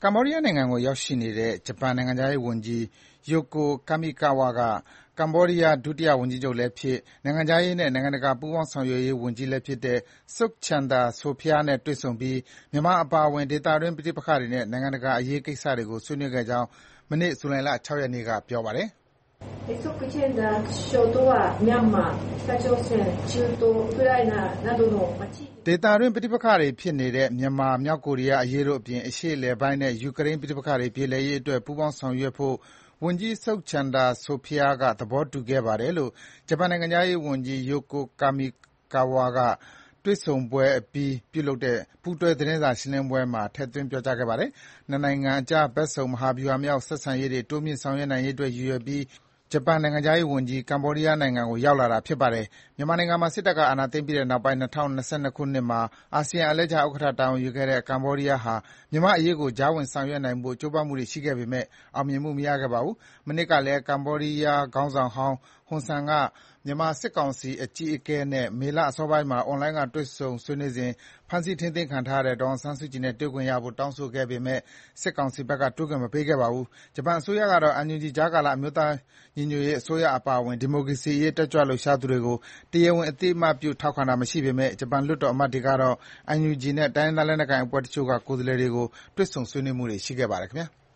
ကမ္ဘောဒီးယားနိုင်ငံကိုရောက်ရှိနေတဲ့ဂျပန်နိုင်ငံခြားရေးဝန်ကြီး Yoko Kamikawa က ကမ္ဘောဒီးယားဒုတိယဝန်ကြီးချုပ်လည်းဖြစ်၊ နိုင်ငံခြားရေးနဲ့နိုင်ငံတကာပူးပေါင်းဆောင်ရွက်ရေးဝန်ကြီးလည်းဖြစ်တဲ့ Sok Chanda Sophia နဲ့တွေ့ဆုံပြီး မြန်မာအပါအဝင် ဒေသတွင်းပဋိပက္ခတွေနဲ့နိုင်ငံတကာအရေးကိစ္စတွေကိုဆွေးနွေးခဲ့ကြောင်း မနေ့ ဇူလိုင်လ ၆ ရက်နေ့က ပြောပါတယ်။ Sok Chanda 首相とはミャンマー、北朝鮮、中東、ウクライナなどの地域ဒေသတွင်းပဋိပက္ခတွေဖြစ်နေတဲ့မြန်မာ၊ မြောက်ကိုရီးယားအရေးတို့အပြင် အရှေ့အလယ်ပိုင်းနဲ့ယူကရိန်းပဋိပက္ခတွေပြေလည်ရေးအတွက်ပူးပေါင်းဆောင်ရွက်ဖို့ ဝန်ကြီး Sok Chanda Sophia ကသဘောတူခဲ့ပါတယ်လို့ ဂျပန်နိုင်ငံခြားရေးဝန်ကြီး Yoko Kamikawa က တွေ့ဆုံပွဲအပြီးပြုလုပ်တဲ့ ပူးတွဲသတင်းစာရှင်းလင်းပွဲမှာ ထည့်သွင်းပြောကြားခဲ့ပါတယ်။ နှစ်နိုင်ငံအကြား ဘက်စုံမဟာဗျူဟာမြောက်ဆက်ဆံရေးတွေတိုးမြှင့်ဆောင်ရွက်နိုင်ရေးအတွက်ရည်ရွယ်ပြီး ဂျပန်နိုင်ငံခြားရေးဝန်ကြီး ကမ္ဘောဒီးယားနိုင်ငံကိုရောက်လာတာဖြစ်ပါတယ်။ မြန်မာနိုင်ငံမှာစစ်တပ်ကအာဏာသိမ်းပြီးနောက်ပိုင်း ၂၀၂၂ ခုနှစ်မှာ အာဆီယံအလှည့်ကျဥက္ကဋ္ဌတာဝန်ယူခဲ့တဲ့ ကမ္ဘောဒီးယားဟာ မြန်မာ့အရေးကိုကြားဝင်ဆောင်ရွက်နိုင်ဖို့ကြိုးပမ်းမှုတွေရှိခဲ့ပေမဲ့ အောင်မြင်မှုမရခဲ့ပါဘူး။ မနှစ်ကလည်း ကမ္ဘောဒီးယားခေါင်းဆောင်ဟောင်း ဟွန်ဆန်က မြန်မာစစ်ကောင်စီအကြီးအကဲနဲ့ မေလအစောပိုင်းမှာ အွန်လိုင်းကတွေ့ဆုံဆွေးနွေးစဉ် ဖမ်းဆီးထိန်းသိမ်းခံထားရတဲ့ဒေါ်အောင်ဆန်းစုကြည်နဲ့တွေ့ခွင့်ရဖို့တောင်းဆိုခဲ့ပေမဲ့ စစ်ကောင်စီဘက်က တွေ့ခွင့်မပေးခဲ့ပါဘူး။ ဂျပန်အစိုးရကတော့ NUG ကြားကာလအမျိုးသားညီညွတ်ရေးအစိုးရအပါအဝင် ဒီမိုကရေစီရေးတက်ကြွလှုပ်ရှားသူတွေကို တရားဝင်အသိအမှတ်ပြုထောက်ခံတာမရှိပေမဲ့ ဂျပန်လွှတ်တော်အမတ်တွေကတော့ NUG နဲ့ တိုင်းရင်းသားလက်နက်ကိုင်အဖွဲ့တချို့က ကိုယ်စားလှယ်တွေကို တွေ့ဆုံဆွေးနွေးမှုတွေရှိခဲ့ပါတယ်ခင်ဗျာ။